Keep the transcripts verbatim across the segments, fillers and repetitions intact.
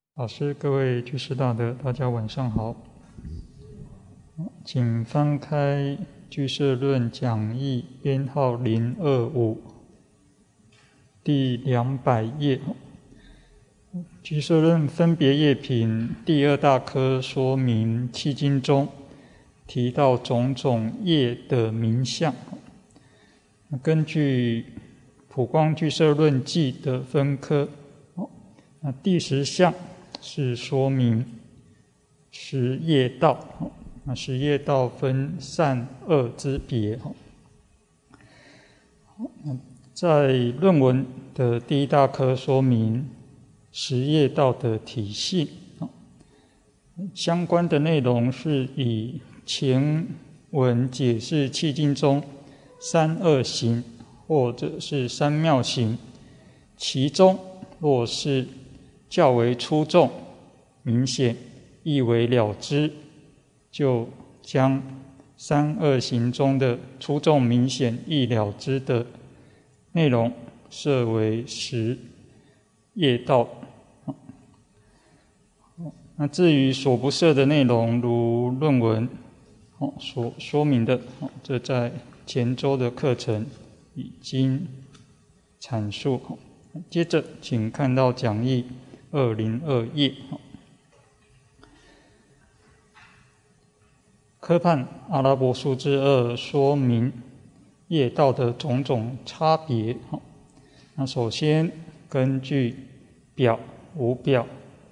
老师，各位居士大德，大家晚上好。请翻开《居士论讲义》编号零二五，第两百页。居士论分别业品第二大科说明契经中提到种种业的名相。根据普光居士论记的分科，那第十项是说明十业道，那十业道分善恶之别。在论文的第一大科说明十业道的体系，相关的内容是以前文解释契经中三恶行或者是三妙行，其中若是较为出众、明显、易为了之，就将三恶行中的出众、明显、易了之的内容设为十业道。那至于所不设的内容，如论文所说明的，这在前周的课程已经阐述。接着请看到讲义二零二页，科判阿拉伯数之二说明业道的种种差别。那首先根据表无表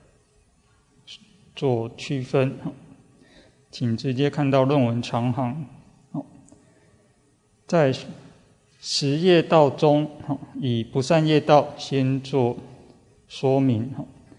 做区分，请直接看到论文长行。在十业道中，以不善业道先做说明。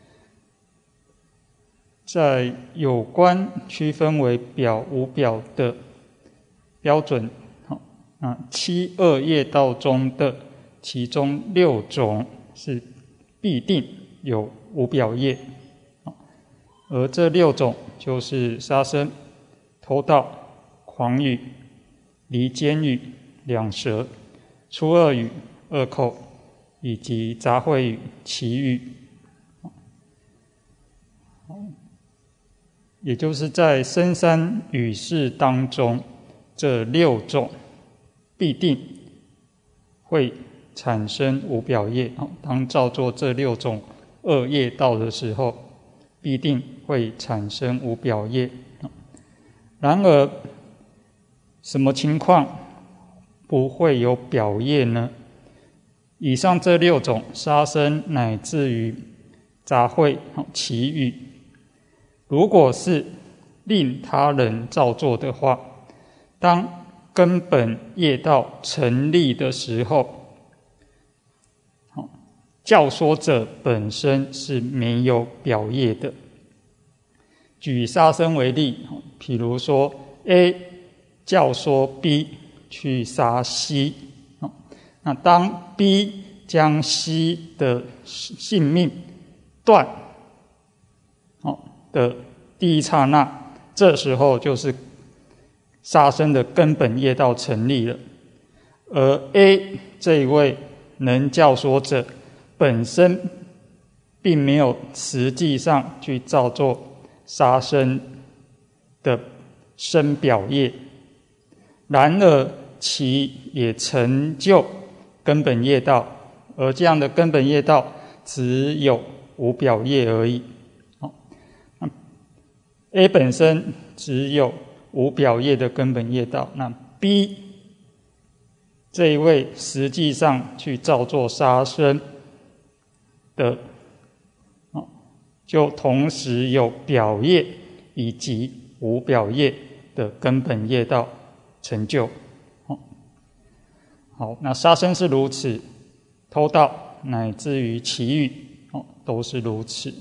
在有关区分为表无表的标准，那七恶业道中的其中六种是必定有无表业，而这六种就是杀生、偷盗、诳语、离间语、两舌、出恶语、恶口以及杂秽语、绮语。也就是在深山语事当中，这六种必定会产生无表业。当照做这六种恶业道的时候，必定会产生无表业。然而什么情况不会有表业呢？以上这六种杀生乃至于杂秽、绮语，如果是令他人照做的话，当根本业道成立的时候，教说者本身是没有表业的。举杀生为例，譬如说 A 教说 B 去杀 C， 那当 B 将 C 的性命断的第一刹那，这时候就是杀生的根本业道成立了。而 A 这一位能教说者本身并没有实际上去造作杀生的身表业，然而其也成就根本业道，而这样的根本业道只有无表业而已。A 本身只有无表业的根本业道，那 B 这一位实际上去造作杀生的，就同时有表业以及无表业的根本业道成就。好，那杀生是如此，偷盗乃至于绮语都是如此。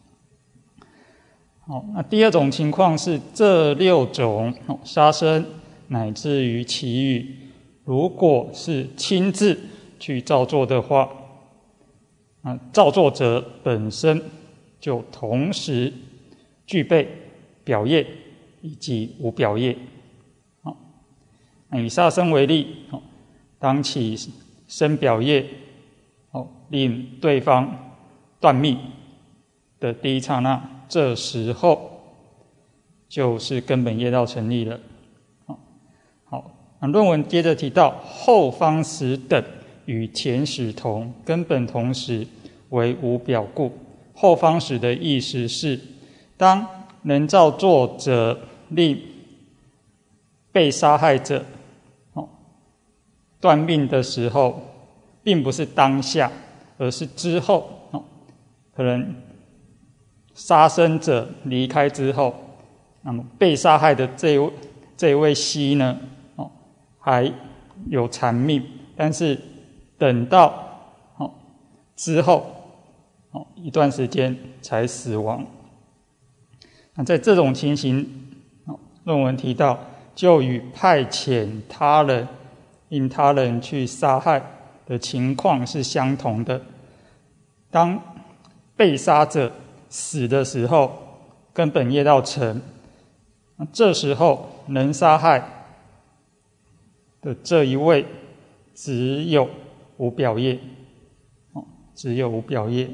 好，那第二种情况是这六种杀生乃至于绮语，如果是亲自去造作的话，那造作者本身就同时具备表业以及无表业。那以杀生为例，当起身表业，令对方断命， 的第一刹那，这时候就是根本业道成立了。好，那论文接着提到后方时等与前时同，根本同时为无表故。后方时的意思是，当能造作者令被杀害者断命的时候，并不是当下，而是之后，可能杀生者离开之后，那么被杀害的这一位这一位西呢，还有残命，但是等到之后一段时间才死亡。那在这种情形，论文提到，就与派遣他人因他人去杀害的情况是相同的。当被杀者死的时候，根本业道成，这时候能杀害的这一位只有无表业，只有无表业。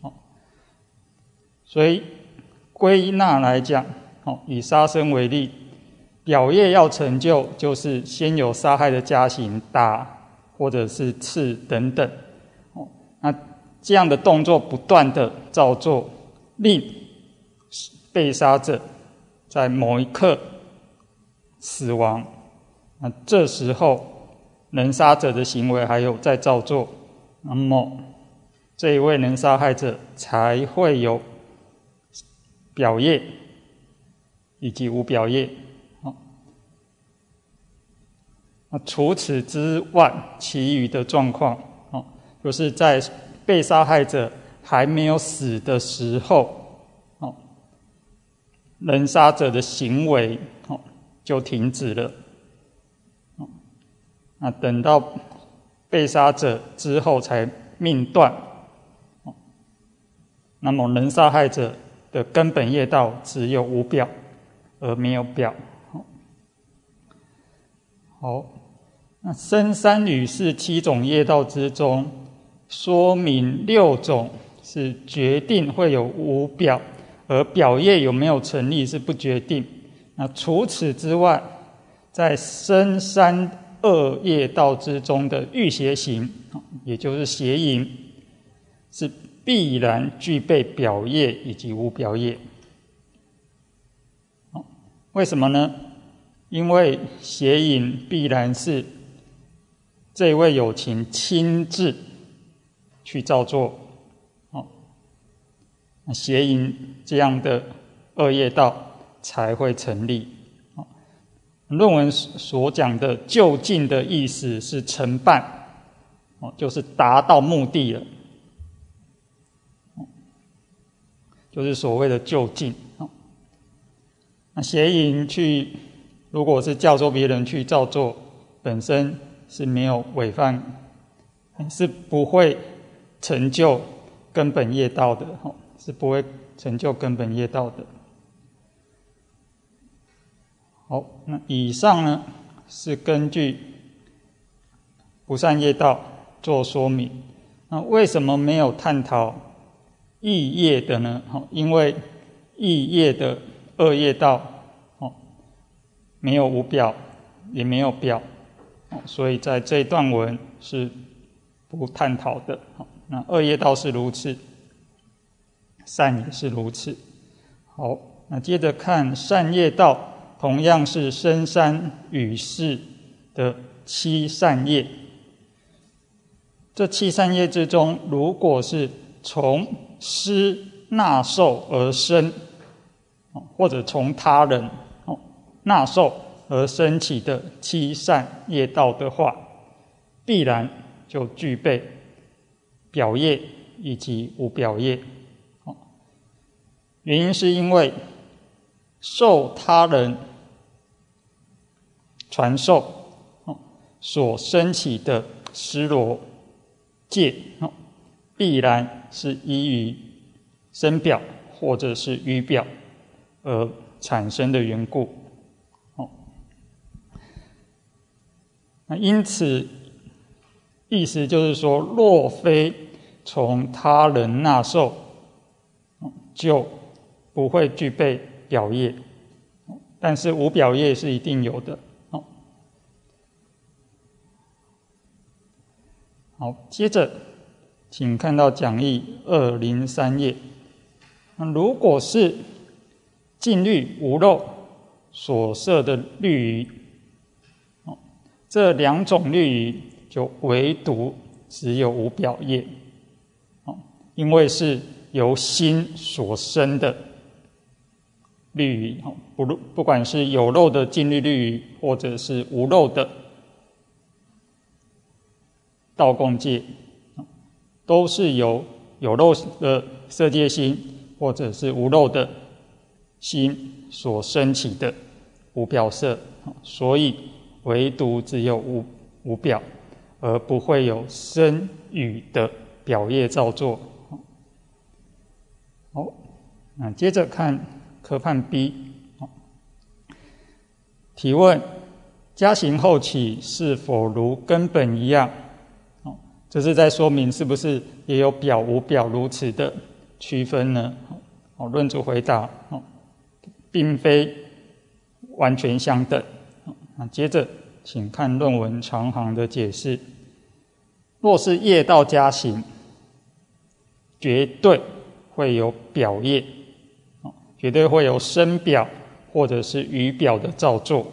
所以归纳来讲，以杀生为例，表业要成就，就是先有杀害的加行，打或者是刺等等。那这样的动作不断的造作，令被杀者在某一刻死亡。那这时候能杀者的行为还有在造作，那么这一位能杀害者才会有表业以及无表业。那除此之外，其余的状况，就是在被杀害者还没有死的时候，能杀者的行为就停止了。那等到被杀者之后才命断，那么能杀害者的根本业道只有无表而没有表。好，那生三与四七种业道之中，说明六种是决定会有无表，而表业有没有成立是不决定。那除此之外，在生三恶业道之中的欲邪行，也就是邪淫，是必然具备表业以及无表业。为什么呢？因为邪淫必然是这位有情亲自去造作，邪淫这样的恶业道才会成立。论文所讲的就近的意思是成办，就是达到目的了，就是所谓的就近。那邪淫去，如果是教唆别人去造作，本身是没有违犯，是不会成就根本业道的，是不会成就根本业道的。好，那以上呢是根据不善业道做说明。那为什么没有探讨异业的呢？因为异业的恶业道没有无表，也没有表，所以在这一段文是不探讨的。那恶业道是如此，善也是如此。好，那接着看善业道。同样是生三与四的七善业，这七善业之中，如果是从施纳受而生，或者从他人纳受而生起的七善业道的话，必然就具备表业以及无表业。原因是因为受他人传授所升起的施罗戒，必然是依于身表或者是语表而产生的缘故。那因此，意思就是说，若非从他人纳受， 就不会具备表业，但是无表业是一定有的。好，接着请看到讲义二零三页。那如果是净律无漏所摄的律仪，这两种律仪就唯独只有无表业，因为是由心所生的律仪，不不管是有漏的净律律仪，或者是无漏的道共戒，都是由有漏的色界心或者是无漏的心所生起的无表色，所以唯独只有无无表，而不会有身语的表业造作。好，那接着看科判 B。提问：加行后起是否如根本一样？这是在说明是不是也有表无表如此的区分呢？论主回答，并非完全相等。那接着请看论文长行的解释。若是业道加行，绝对会有表业，绝对会有身表或者是语表的造作。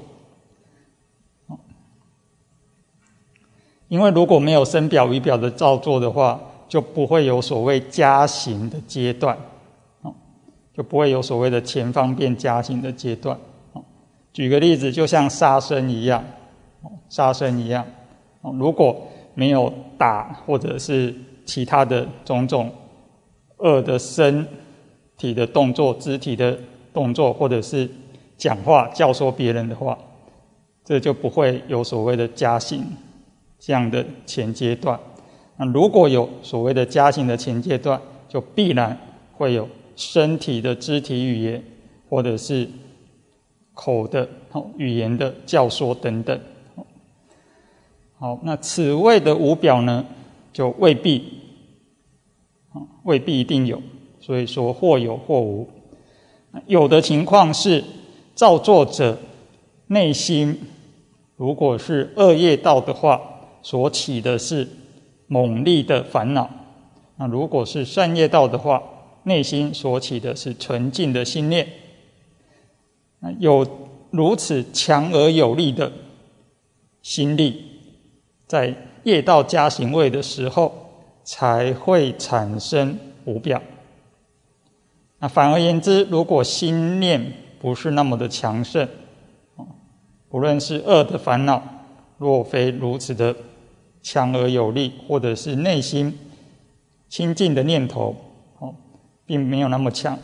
因为如果没有身表语表的造作的话，就不会有所谓加行的阶段，就不会有所谓的前方便加行的阶段。举个例子，就像杀生一样，杀生一样，如果没有打或者是其他的种种恶的身体的动作、肢体的动作，或者是讲话教唆别人的话，这就不会有所谓的加行这样的前阶段。那如果有所谓的加行的前阶段，就必然会有身体的肢体语言，或者是口的语言的教唆等等。好，那此谓的无表呢，就未必未必一定有，所以说或有或无。有的情况是造作者内心如果是恶业道的话，所起的是猛烈的烦恼；那如果是善业道的话，内心所起的是纯净的心念。有如此强而有力的心力，在业道加行位的时候，才会产生无表。那反而言之，如果心念不是那么的强盛，不论是恶的烦恼，若非如此的强而有力，或者是内心清净的念头并没有那么强，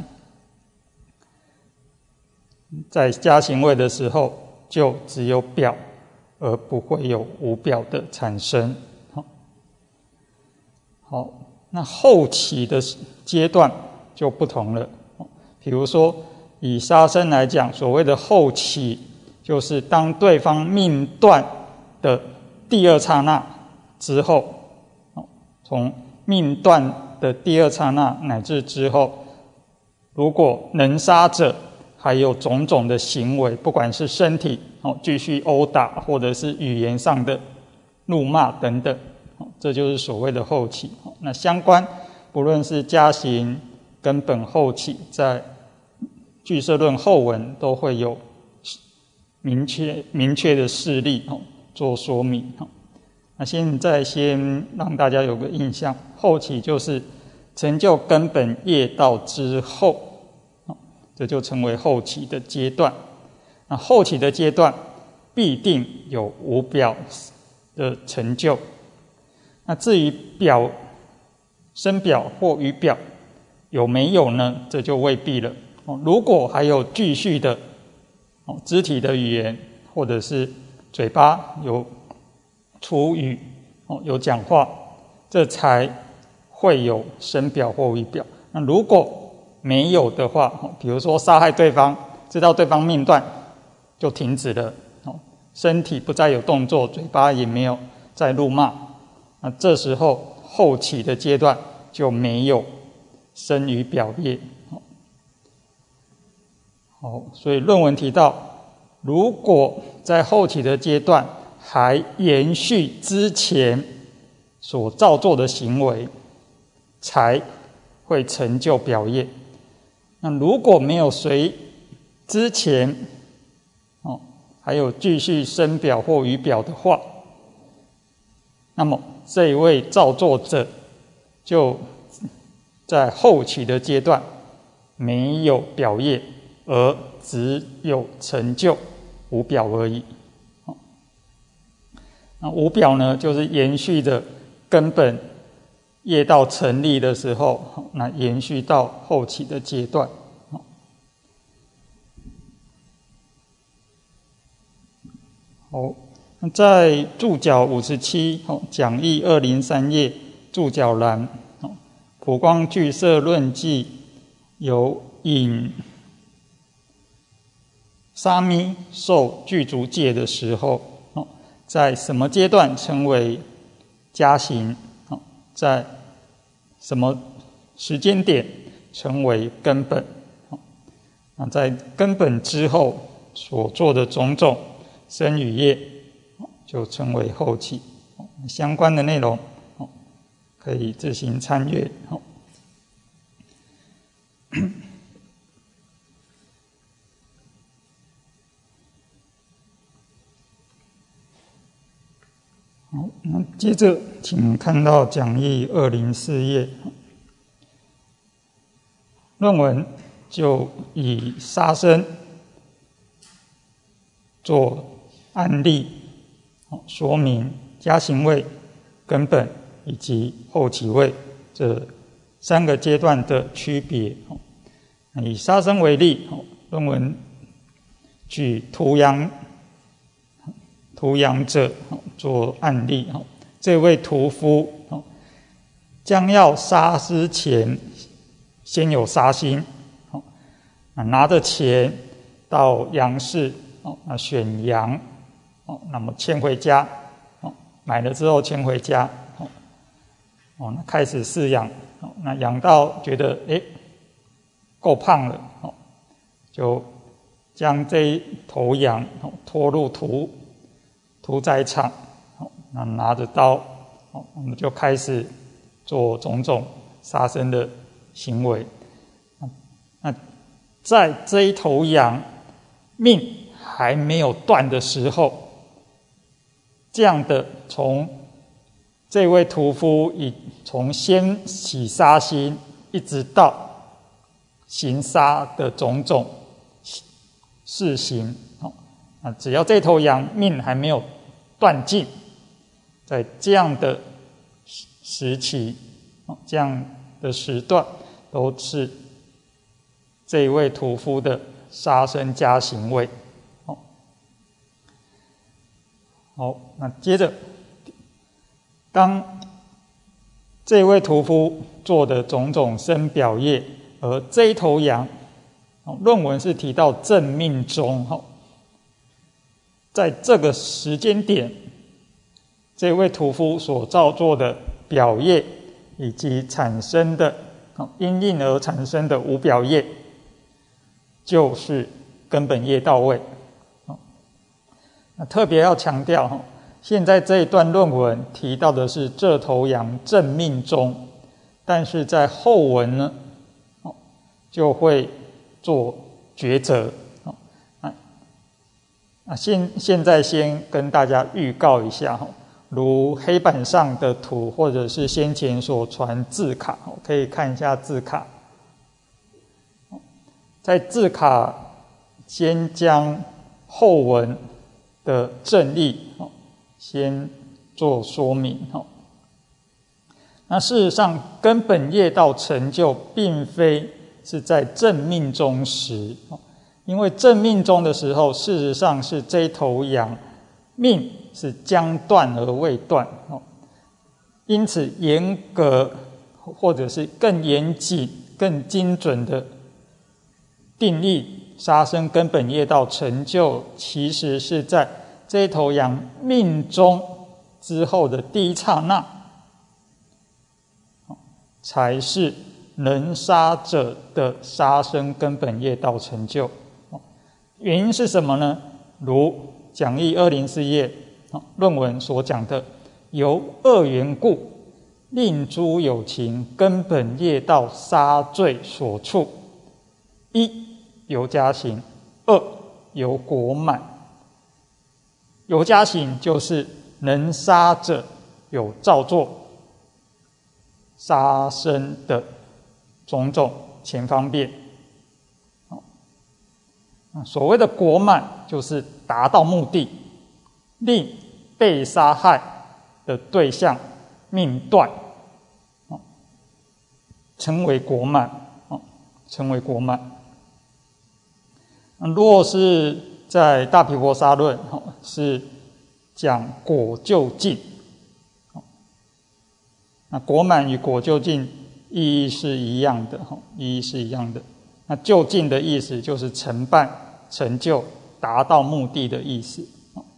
在加行位的时候就只有表，而不会有无表的产生。好，那后起的阶段就不同了。比如说以杀生来讲，所谓的后起，就是当对方命断的第二刹那之后，从命断的第二刹那乃至之后，如果能杀者还有种种的行为，不管是身体继续殴打，或者是语言上的怒骂等等，这就是所谓的后起。那相关不论是加行根本后起，在俱舍论后文都会有明确明确的事例做说明。那现在先让大家有个印象，后起就是成就根本业道之后，这就成为后起的阶段。那后起的阶段必定有无表的成就。那至于表身表或语表有没有呢？这就未必了。如果还有继续的肢体的语言，或者是嘴巴有出语，有讲话，这才会有身表或语表。那如果没有的话，比如说杀害对方，知道对方命断就停止了，身体不再有动作，嘴巴也没有再怒骂，那这时候后起的阶段就没有身语表业， 好，所以论文提到，如果在后期的阶段还延续之前所造作的行为，才会成就表业。那如果没有随之前哦，还有继续生表或语表的话，那么这一位造作者就在后期的阶段没有表业，而只有成就无表而已。那无表呢，就是延续的根本业道成立的时候，那延续到后期的阶段。好，在注脚五十七讲义二零三页注脚栏，普光俱舍论记有引沙弥受具足戒的时候，在什么阶段称为加行，在什么时间点称为根本。那在根本之后所做的种种身语业就称为后期。相关的内容可以自行参阅。好，那接着请看到讲义二零四页，论文就以杀生做案例，说明加行位、根本以及后期位这三个阶段的区别。以杀生为例，论文举屠羊屠羊者做案例，这位屠夫将要杀之前，先有杀心，拿着钱到羊市选羊，那么牵回家，买了之后牵回家，那开始饲养，那养到觉得诶够胖了，就将这一头羊拖入屠屠宰场，那拿着刀，我们就开始做种种杀生的行为。那在这一头羊命还没有断的时候，这样的从这位屠夫以从先起杀心，一直到行杀的种种事行，只要这头羊命还没有断尽，在这样的时期、这样的时段，都是这一位屠夫的杀生加行位。好，那接着，当这位屠夫做的种种身表业，而这一头羊，论文是提到正命中，在这个时间点，这位屠夫所造作的表业以及产生的因应而产生的无表业，就是根本业到位。那特别要强调，现在这一段论文提到的是这头羊正命中，但是在后文呢，就会做抉择。那现现在先跟大家预告一下，如黑板上的图或者是先前所传字卡，可以看一下字卡。在字卡先将后文的正例先做说明。那事实上根本业道成就并非是在正命中时，因为正命中的时候，事实上是这一头羊命是将断而未断，因此严格或者是更严谨、更精准的定义杀生根本业道成就，其实是在这一头羊命中之后的第一刹那，才是能杀者的杀生根本业道成就。 原因是什么呢？如讲义二零四页论文所讲的，由二缘故，令诸有情根本业道杀罪所处。一由加行，二由果满。由加行就是能杀者有造作杀生的种种前方便。所谓的果满就是达到目的，令被杀害的对象命断，称为果满，称为果满。若是在大毗婆沙论是讲果究竟，那果满与果究竟意义是一样的，意义是一样的。那究竟的意思就是成办、成就、达到目的的意思。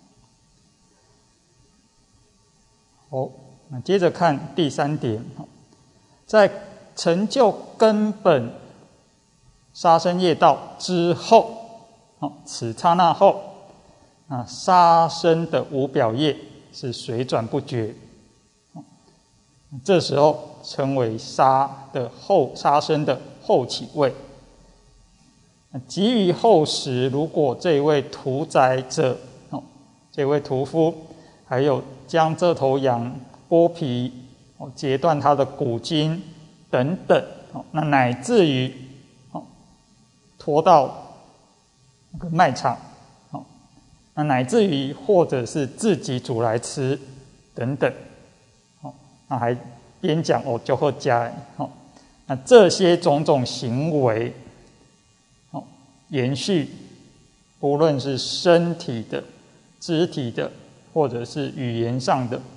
好，那接着看第三点，在成就根本杀生业道之后，此刹那后，啊，杀生的无表业是随转不绝，这时候称为杀的后杀生的后起位。基于后时，如果这位屠宰者，这位屠夫，还有将这头羊剥皮、截断它的骨筋等等，那乃至于拖到那个卖场，那乃至于或者是自己煮来吃等等，那还边讲哦就会加，那这些种种行为，延续不论是身体的、肢体的，或者是语言上的，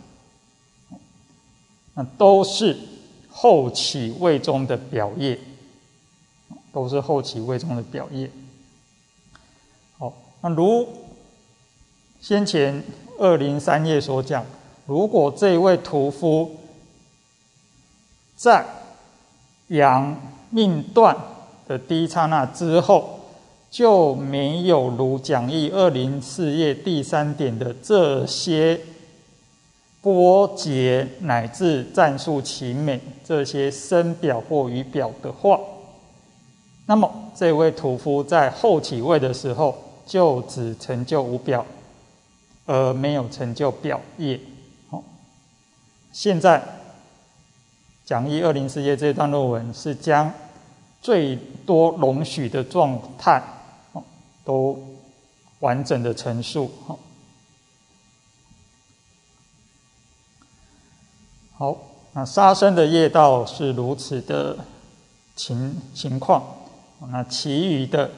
那都是后起位中的表业，都是后起位中的表业。好，那如先前二零三页所讲，如果这位屠夫在羊命断的第一刹那之后，就没有如讲义二零四页第三点的这些波节乃至赞数其美这些身表或语表的话，那么这位屠夫在后起位的时候就只成就无表，而没有成就表业。现在讲义二零四页这段论文是将最多容许的状态都完整的陈述。好，那杀生的业道是如此的情情况，那其余的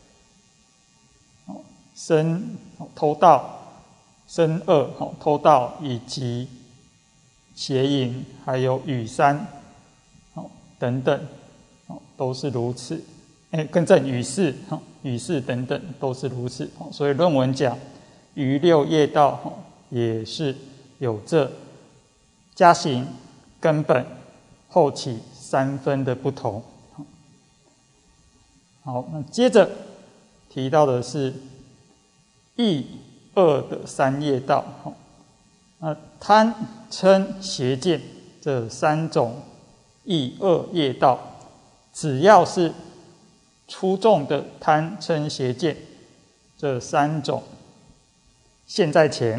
生偷盗、生恶、偷盗以及邪淫，还有语三等等，都是如此。哎，更正语四、语四等等都是如此。所以论文讲余六业道也是有这加行、根本、后起三分的不同。好，那接着提到的是义恶的三业道。那贪、嗔、邪见这三种义恶业道，只要是出众的贪、嗔、邪见这三种现在前，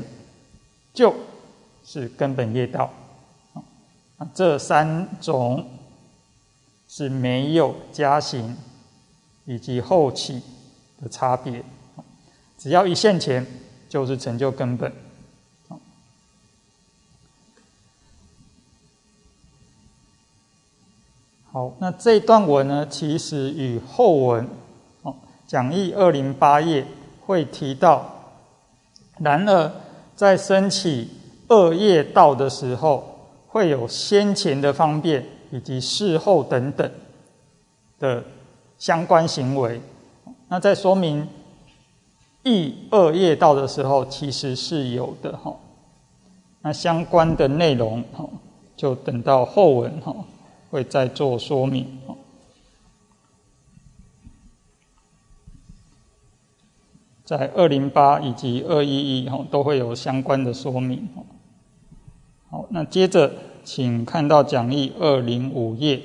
就是根本业道。这三种是没有加行以及后起的差别，只要一现前就是成就根本。好，那这段文呢，其实与后文讲义二零八页会提到，然而在升起恶业道的时候，会有先前的方便以及事后等等的相关行为。那在说明义恶业道的时候，其实是有的。那相关的内容就等到后文会再做说明。 在二零八以及二一一都会有相关的说明。好，那接着请看到讲义二零五页。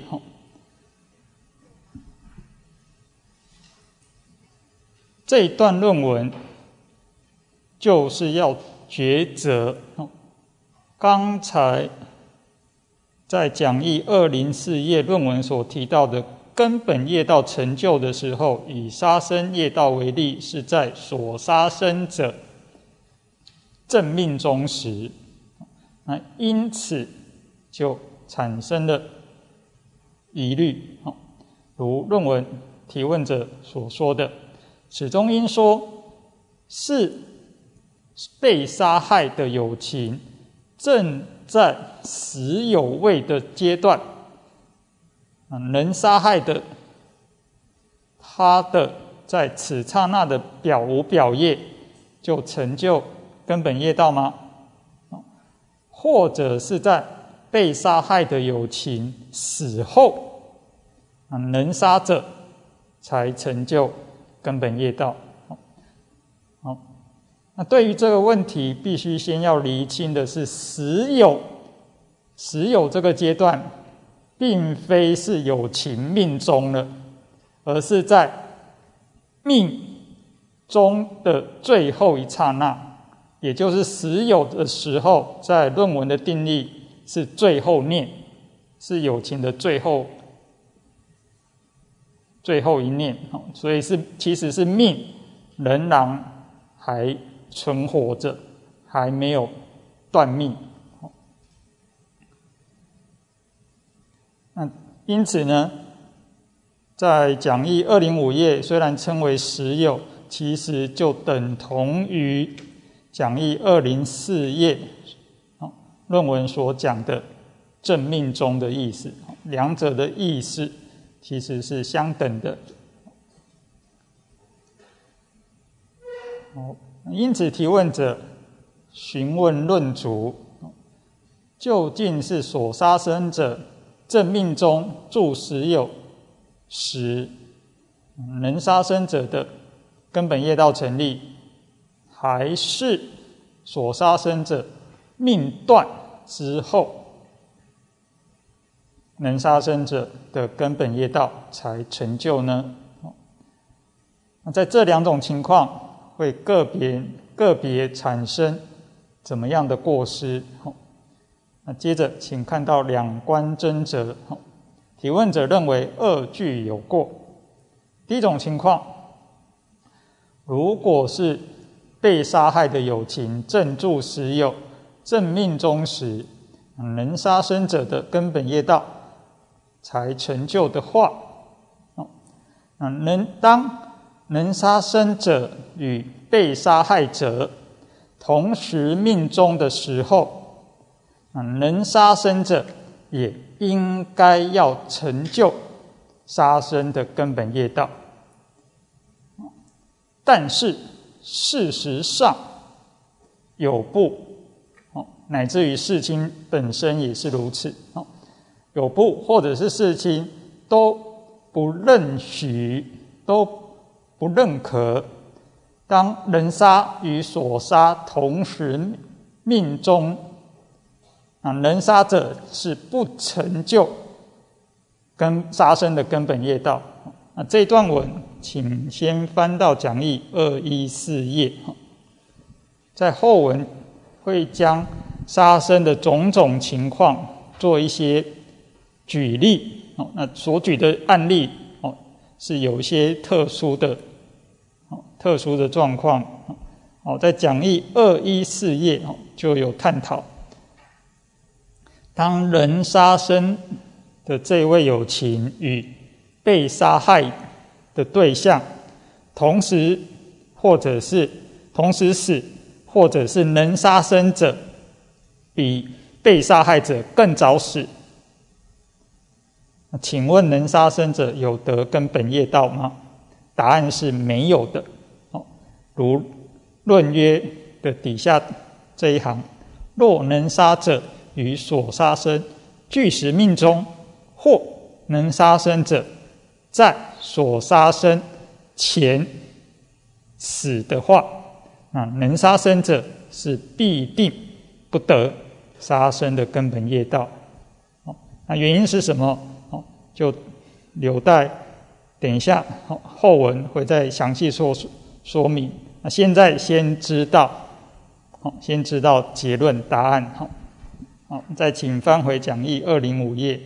这一段论文就是要抉择刚才在讲义二零四页论文所提到的根本业道成就的时候，以杀生业道为例，是在所杀生者正命中时，那因此就产生了疑虑。如论文提问者所说的，此中应说是被杀害的有情正在死有位的阶段，能杀害的他的在此刹那的表无表业就成就根本业道吗？或者是在被杀害的有情死后，能杀者才成就根本业道？好，那对于这个问题，必须先要厘清的是，死有死有这个阶段，并非是有情命中了，而是在命中的最后一刹那，也就是死有的时候，在论文的定义是最后念，是有情的最后最后一念，所以是其实是命仍然还存活着，还没有断命。那因此呢，在讲义二零五页虽然称为实有，其实就等同于讲义二零四页论文所讲的正命中的意思，两者的意思其实是相等的。因此提问者询问论主，究竟是所杀生者正命中住实有时能杀生者的根本业道成立，还是所杀生者命断之后能杀生者的根本业道才成就呢？那在这两种情况会个别个别产生怎么样的过失？那接着请看到两观争责。提问者认为二句有过。第一种情况，如果是被杀害的有情正住实有正命中时，能杀生者的根本业道才成就的话，能当能杀生者与被杀害者同时命中的时候，能杀生者也应该要成就杀生的根本业道。但是事实上有部乃至于世亲本身也是如此，有部或者是世亲都不认许，都不认可，当人杀与所杀同时命中，能杀者是不成就跟杀生的根本业道。那这段文请先翻到讲义二一四页，在后文会将杀生的种种情况做一些举例，那所举的案例是有一些特殊的特殊的状况，在讲义二一四页就有探讨，当人杀生的这位有情与被杀害的对象同时或者是同时死，或者是能杀生者比被杀害者更早死，请问能杀生者有得根本业道吗？答案是没有的。如论约的底下这一行，若能杀者与所杀生俱时命中，或能杀生者在所杀生前死的话，那能杀生者是必定不得杀生的根本业道。那原因是什么？就留待等一下后文会再详细说说明。那现在先知道，先知道结论答案。好，再请翻回讲义二零五页。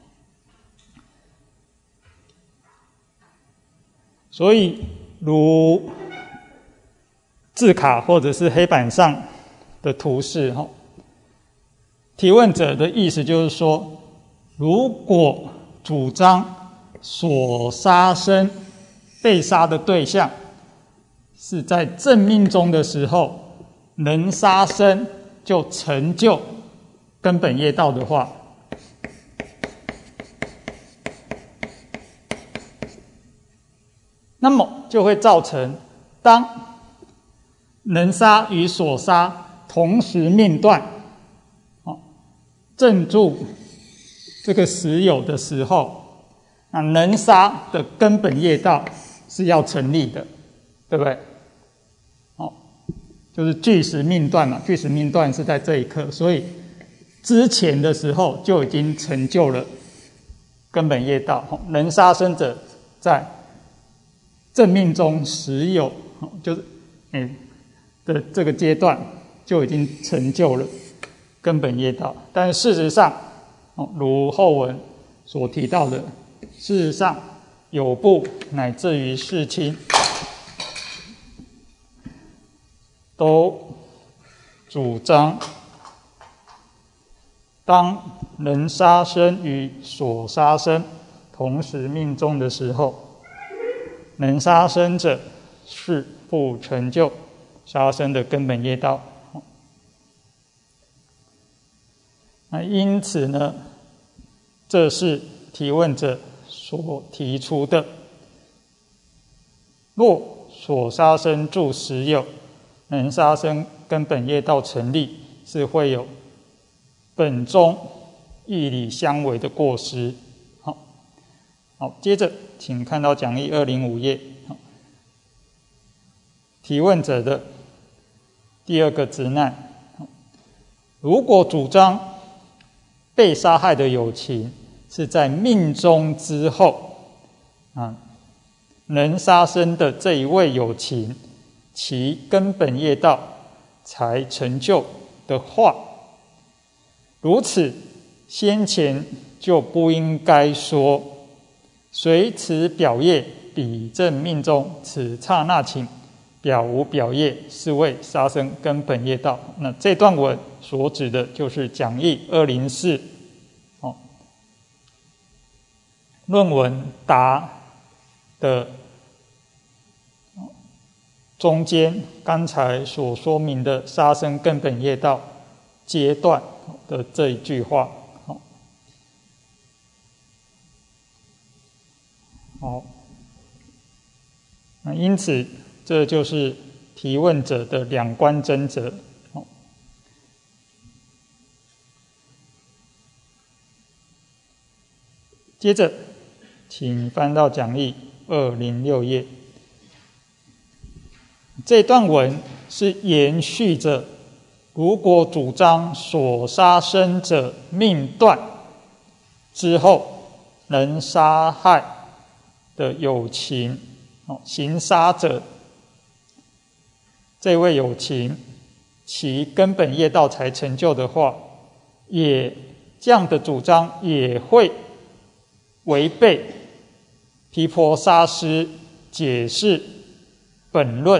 所以如字卡或者是黑板上的图示，提问者的意思就是说，如果主张所杀生被杀的对象是在正命中的时候能杀生就成就根本业道的话，那么就会造成当能杀与所杀同时命断，正住这个实有的时候，那能杀的根本业道是要成立的，对不对？哦，就是具时命断嘛，具时命断是在这一刻，所以之前的时候就已经成就了根本业道。能杀生者在正命中实有，就是哎的这个阶段就已经成就了根本业道。但事实上，如后文所提到的，事实上有部乃至于世亲都主张，当能杀生与所杀生同时命中的时候，能杀生者是不成就杀生的根本业道。那因此呢，这是提问者所提出的，若所杀生助实有，能杀生根本业道成立，是会有本宗义理相违的过失。好，好，接着请看到讲义二零五页，提问者的第二个执难，如果主张被杀害的有情是在命中之后，啊，能杀生的这一位有情，其根本业道才成就的话，如此先前就不应该说随此表业彼正命中此刹那请表无表业是为杀生根本业道。那这段文所指的就是讲义二零四哦论文答的中间刚才所说明的杀生根本业道阶段的这一句话。好，那因此这就是提问者的两观争执。接着请翻到讲义二零六页，这段文是延续着如果主张所杀生者命断之后能杀害的有情，行杀者这位有情其根本业道才成就的话，也这样的主张也会违背毗婆沙师解释本论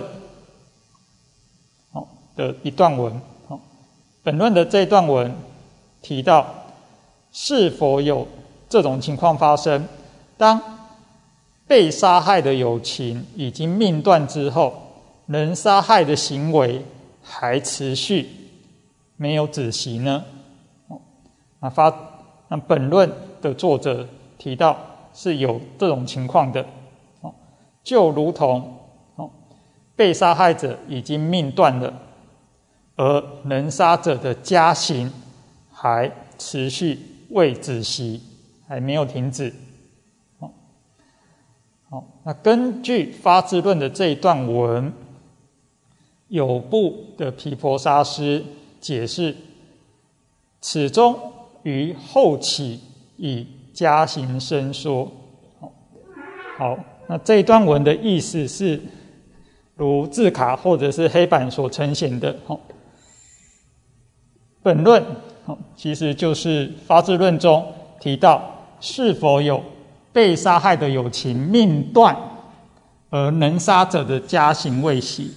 的一段文。本论的这段文提到，是否有这种情况发生，当被杀害的有情已经命断之后，能杀害的行为还持续没有止息呢？那发那本论的作者提到是有这种情况的，就如同被杀害者已经命断了，而能杀者的加刑还持续未止息，还没有停止。 好，那根据发自论的这一段文，有部的毗婆沙师解释：此中于后起以加行伸说。好，那这一段文的意思是，如字卡或者是黑板所呈现的，本论其实就是发自论中提到是否有被杀害的有情命断而能杀者的加行未息。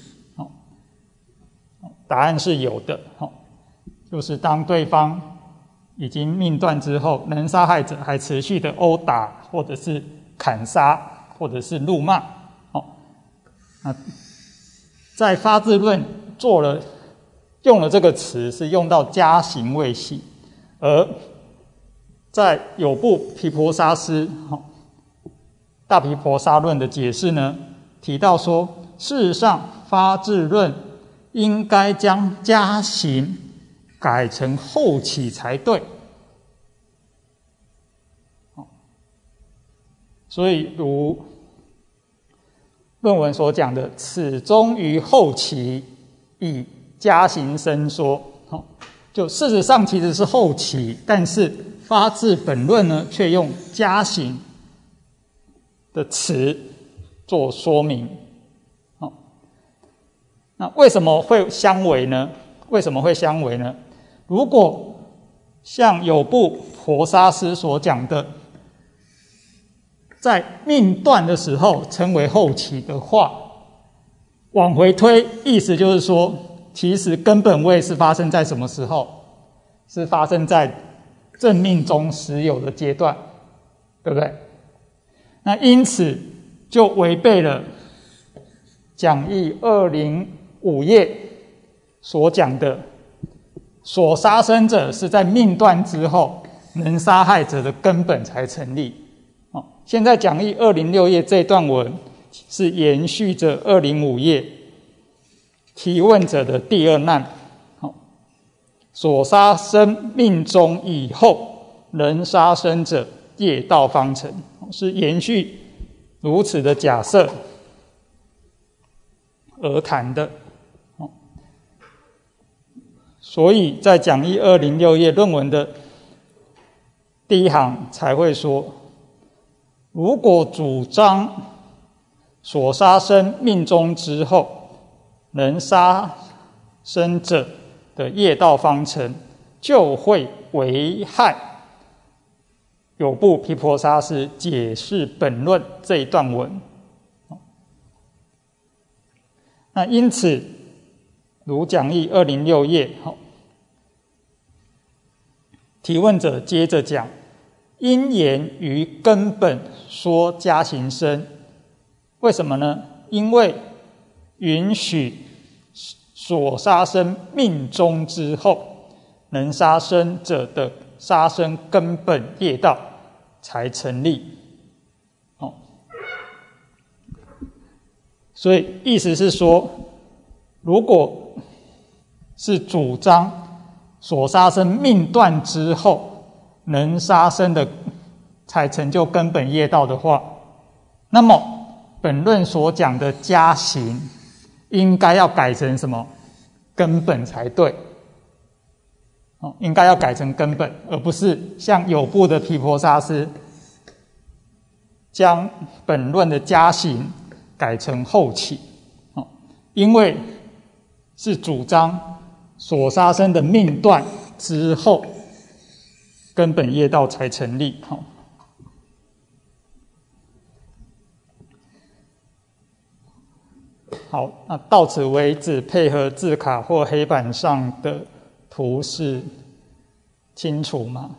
答案是有的，就是当对方已经命断之后，能杀害者还持续的殴打或者是砍杀或者是怒骂。那在发自论做了用了这个词，是用到加行未息，而在有部毗婆沙师大毗婆沙论的解释呢，提到说，事实上发自论应该将加行改成后起才对。所以如论文所讲的，此中于后起以加行伸说，就事实上其实是后起，但是发自本论呢，却用加行的词做说明。那为什么会相违呢？为什么会相违呢？如果像有部婆沙师所讲的，在命断的时候称为后起的话，往回推，意思就是说，其实根本位是发生在什么时候？是发生在正命中时有的阶段，对不对？那因此就违背了讲义二零五页所讲的，所杀生者是在命断之后，能杀害者的根本才成立。哦，现在讲义二零六页这段文是延续着二零五页提问者的第二难。哦，所杀生命中以后，能杀生者业道方成，是延续如此的假设而谈的。所以在讲义二零六页论文的第一行才会说，如果主张所杀生命中之后，能杀生者的业道方成，就会危害有部毗婆沙师解释本论这一段文。那因此如讲义二零六页，提问者接着讲，因言于根本说加行生，为什么呢？因为允许所杀生命中之后，能杀生者的杀生根本业道才成立。哦，所以意思是说，如果是主张所杀生命断之后，能杀生的才成就根本业道的话，那么本论所讲的加行应该要改成什么？根本才对。哦，应该要改成根本，而不是像有部的毗婆沙师将本论的加行改成后起。哦，因为是主张所杀生的命断之后，根本业道才成立。好，好，那到此为止，配合字卡或黑板上的图示清楚吗？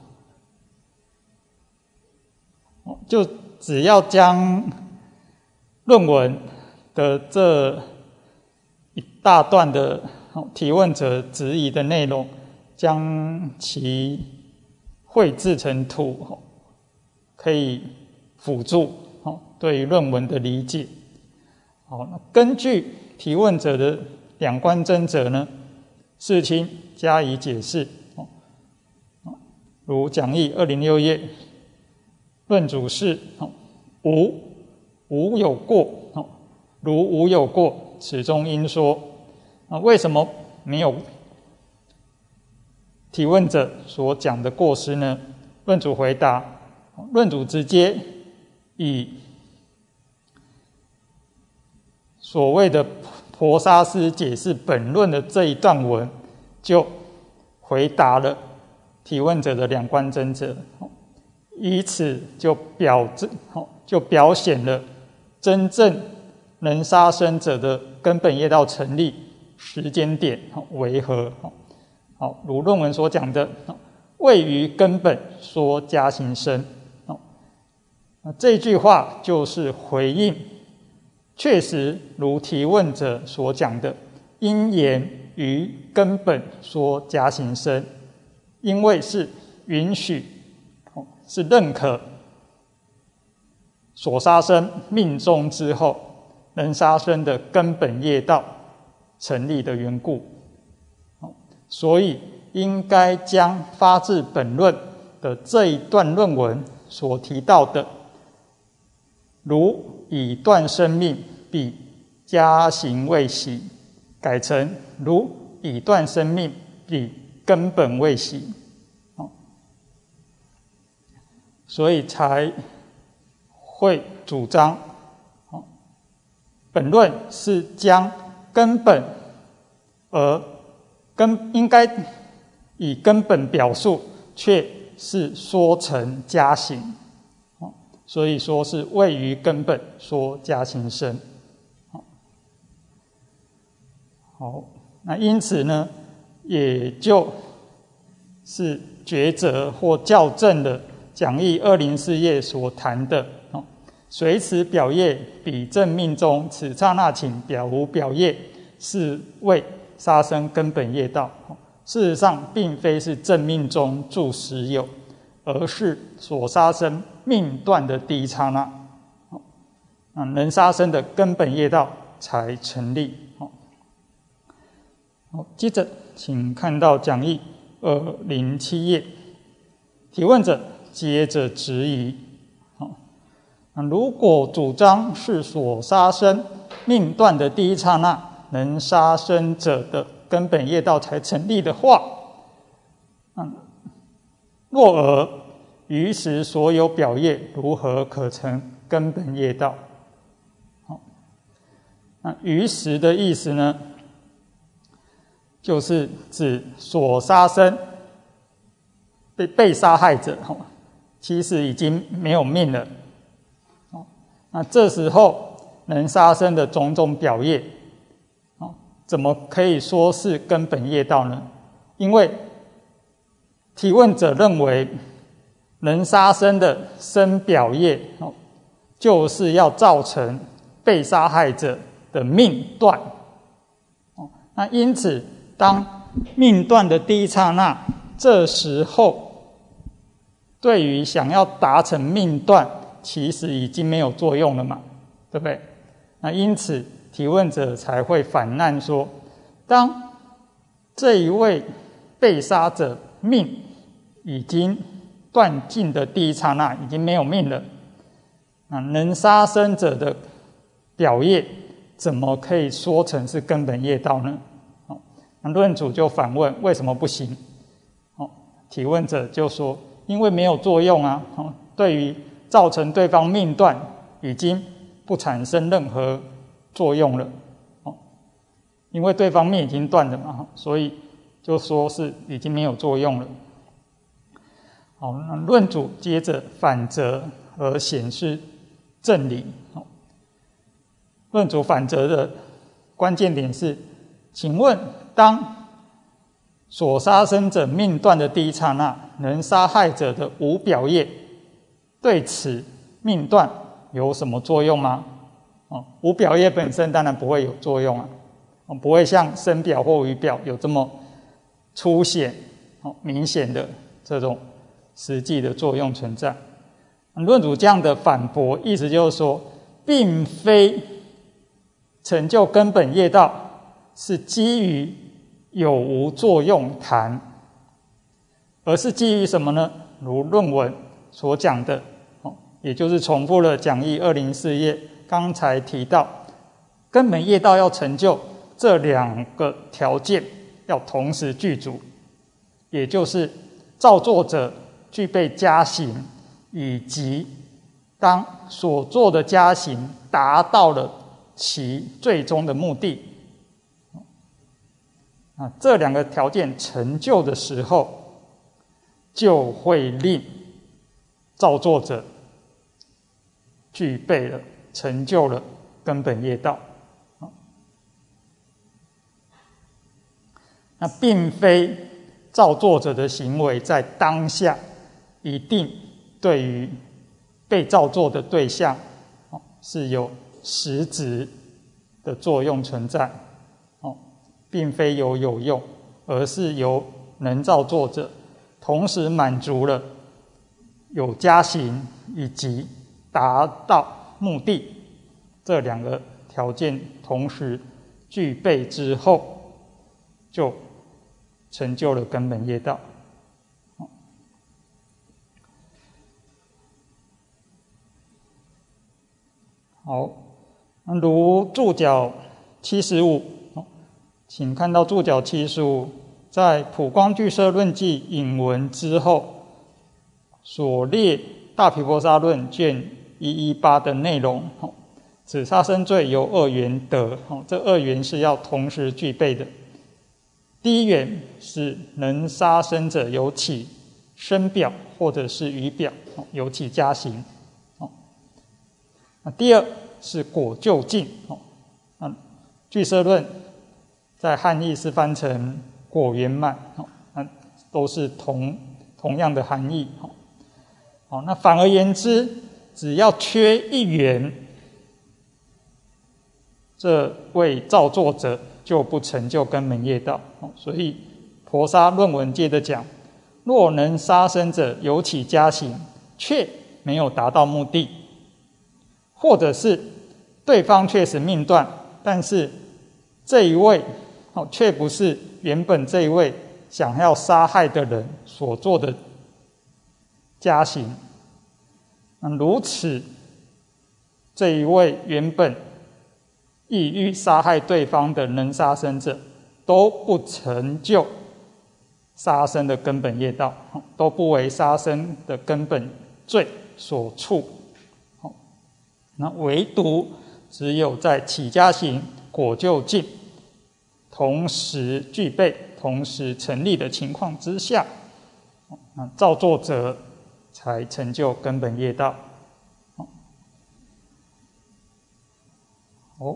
就只要将论文的这一大段的提问者质疑的内容，将其绘制成图，可以辅助对于论文的理解。好，那根据提问者的两观真者呢，世亲加以解释。如讲义二零六页论主释，无无有过，如无有过，此中应说。那为什么没有提问者所讲的过失呢？论主回答，论主直接以所谓的婆沙斯解释本论的这一段文，就回答了提问者的两观争执，以此就表就表显了真正能杀生者的根本业道成立时间点为何？好，如论文所讲的，位于根本说加行生。这句话就是回应，确实如提问者所讲的，因言于根本说加行生，因为是允许，是认可所杀生命中之后能杀生的根本业道成立的缘故，所以应该将发自本论的这一段论文所提到的，如以断生命必加行未息，改成如以断生命必根本未息，所以才会主张本论是将根本而根应该以根本表述，却是说成加行，所以说是位于根本说加行生。好，那因此呢，也就是抉择或校正了讲义二零四页所谈的随此表业比正命中此刹那请表无表业，是为杀生根本业道。事实上并非是正命中住实有，而是所杀生命断的第一刹那，能杀生的根本业道才成立。好，接着请看到讲义二零七页，提问者接着质疑，如果主张是所杀生命断的第一刹那能杀生者的根本业道才成立的话，若尔于时所有表业如何可成根本业道？那于时的意思呢，就是指所杀生被被杀害者其实已经没有命了，那这时候能杀生的种种表业怎么可以说是根本业道呢？因为提问者认为能杀生的生表业就是要造成被杀害者的命断，那因此当命断的第一刹那，这时候对于想要达成命断其实已经没有作用了嘛，对不对？那因此提问者才会反难说，当这一位被杀者命已经断尽的第一刹那已经没有命了，那能杀生者的表业怎么可以说成是根本业道呢？那论主就反问为什么不行？提问者就说因为没有作用啊，对于造成对方命断已经不产生任何作用了，因为对方命已经断了嘛，所以就说是已经没有作用了。好，那论主接着反责而显示正理。论主反责的关键点是，请问当所杀生者命断的第一刹那，能杀害者的无表业对此命断有什么作用吗？哦，无表业本身当然不会有作用啊，哦，不会像生表或余表有这么粗显、哦、明显的这种实际的作用存在。论主这样的反驳，意思就是说，并非成就根本业道是基于有无作用谈，而是基于什么呢？如论文所讲的，也就是重复了讲义二零四页刚才提到根本业道要成就，这两个条件要同时具足，也就是造作者具备加行，以及当所做的加行达到了其最终的目的，啊，这两个条件成就的时候，就会令造作者具备了成就了根本业道。那并非造作者的行为在当下一定对于被造作的对象是有实质的作用存在，并非有有用，而是由能造作者同时满足了有加行以及达到目的这两个条件同时具备之后，就成就了根本业道。好，如注脚七十五，请看到注脚七十五，在《普光俱舍论记》引文之后所列《大毗婆沙论》卷一一八的内容。此杀生罪由二缘得，这二缘是要同时具备的。第一缘是能杀生者有起身表或者是语表，有起加行。第二是果就近，俱舍论在汉译是翻成果圆满，都是同同样的含义。好，那反而言之，只要缺一缘，这位造作者就不成就根本业道。所以婆沙论文接着讲，若能杀生者有起加行，却没有达到目的，或者是对方确实命断，但是这一位却不是原本这一位想要杀害的人所做的加行，如此这一位原本意欲杀害对方的能杀生者都不成就杀生的根本业道，都不为杀生的根本罪所处。那唯独只有在起加行、果就近同时具备、同时成立的情况之下，造作者才成就根本业道。好，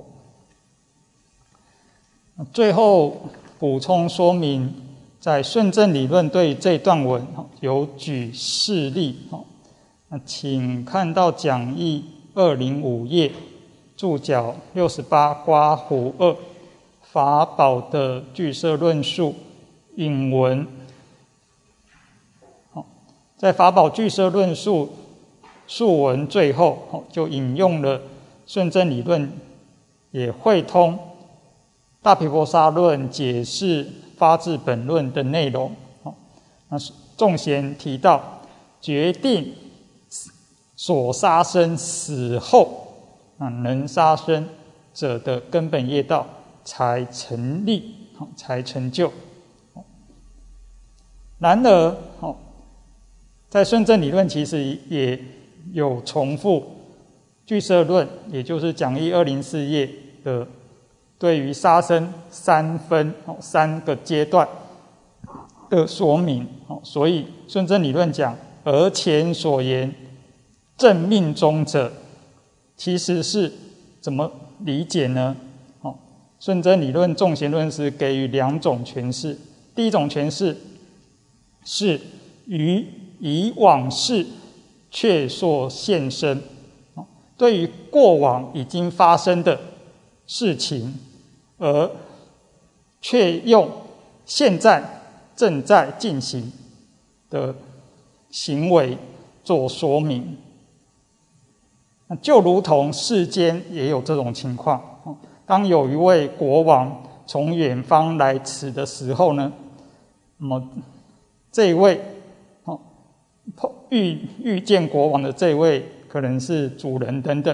最后补充说明，在顺正理论对这段文有举事例，请看到讲义二零五页注脚六十八刮弧二法宝的俱舍论述引文。在法宝俱舍论述述文最后就引用了顺正理论，也会通大毗婆沙论解释发自本论的内容。那众贤提到，决定所杀生死后能杀生者的根本业道才成立，才成就。然而在顺正理论其实也有重复俱舍论，也就是讲义二零四页的对于杀生三分三个阶段的说明。所以顺正理论讲，而前所言正命中者，其实是怎么理解呢？顺正理论众贤论师给予两种诠释。第一种诠释是于以往事确所现身，对于过往已经发生的事情，而却用现在正在进行的行为做说明。就如同世间也有这种情况，当有一位国王从远方来此的时候呢，那么这一位遇遇见国王的这位可能是主人等等，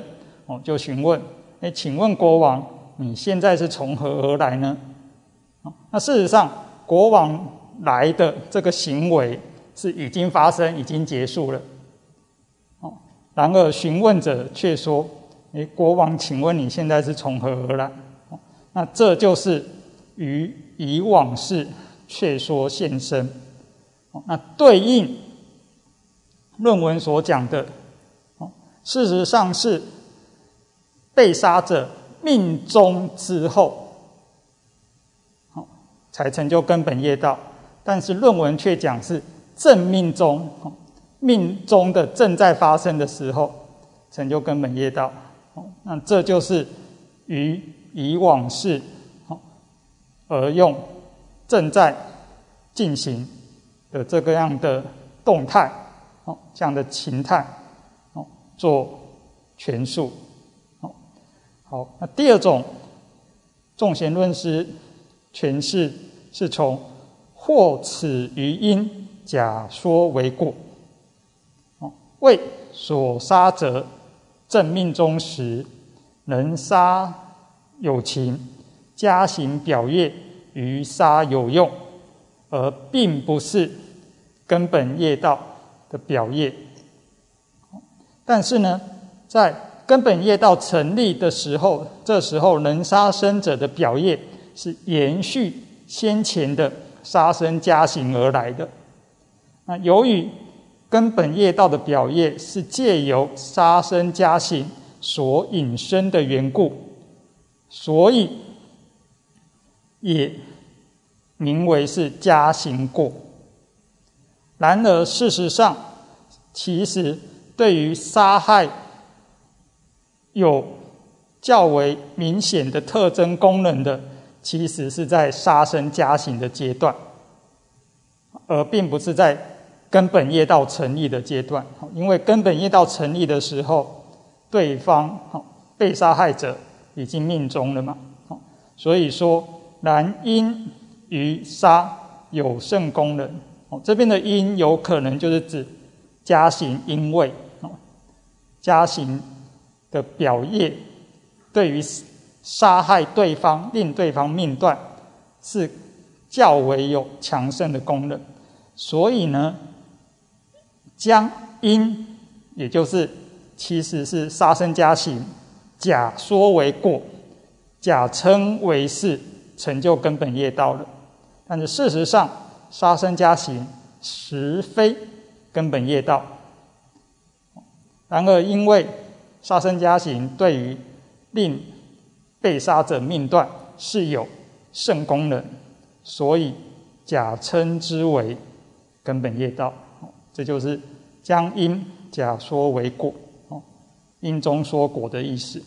哦，就询问：哎，请问国王，你现在是从何而来呢？哦，那事实上，国王来的这个行为是已经发生、已经结束了。哦，然而询问者却说：哎，国王，请问你现在是从何而来？哦，那这就是于以往事却说现身。哦，那对应论文所讲的，哦，事实上是被杀者命中之后，哦，才成就根本业道，但是论文却讲是正命中，哦，命中的正在发生的时候成就根本业道。哦，那这就是于以往事，哦，而用正在进行的这个样的动态，哦，这样的形态，哦，做诠述。哦，好，那第二种众贤论师诠释是从或此于因，假说为果。哦，为所杀者正命中时，能杀有情，加行表业于杀有用，而并不是根本业道的表业。但是呢，在根本业道成立的时候，这时候能杀生者的表业是延续先前的杀生加行而来的。那由于根本业道的表业是借由杀生加行所引申的缘故，所以也名为是加行过。然而事实上，其实对于杀害有较为明显的特征功能的，其实是在杀生加行的阶段，而并不是在根本业道成立的阶段。因为根本业道成立的时候，对方被杀害者已经命中了嘛，所以说然因于杀有胜功能。这边的因有可能就是指加行因位，加行的表业对于杀害对方令对方命断是较为有强盛的功能，所以呢，将因也就是其实是杀生加行假说为过，假称为是成就根本业道了。但是事实上，杀生加行实非根本业道。然而因为杀生加行对于令被杀者命断是有胜功能，所以假称之为根本业道。这就是将因假说为果，因中说果的意思。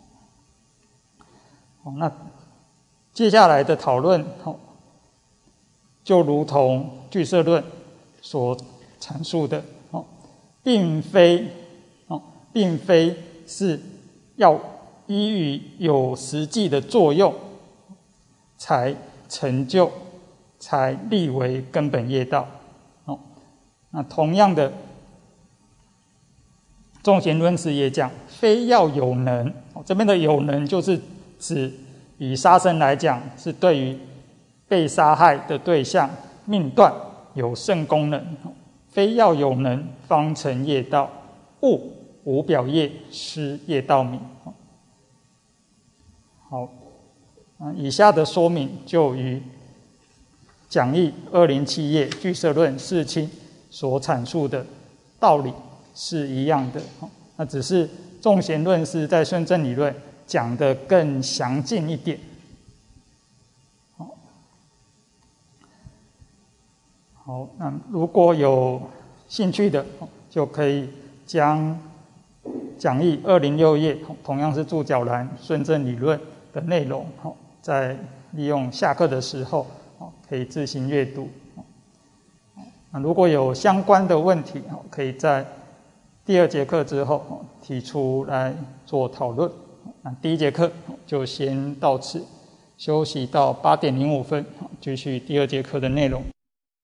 那接下来的讨论就如同俱舍论所阐述的，并非并非是要依于有实际的作用才成就，才立为根本业道。那同样的，众贤论师也讲，非要有能。这边的有能就是指以杀生来讲，是对于被杀害的对象命断有胜功能，非要有能方成业道，勿无表业失业道名。好，以下的说明就与讲义二零七页俱舍论世亲所阐述的道理是一样的，那只是众贤论师在顺正理论讲得更详尽一点。好，那如果有兴趣的，就可以将讲义二零六页，同样是注脚栏顺正理论的内容，在利用下课的时候可以自行阅读。如果有相关的问题，可以在第二节课之后提出来做讨论。那第一节课就先到此，休息到八点零五分，继续第二节课的内容。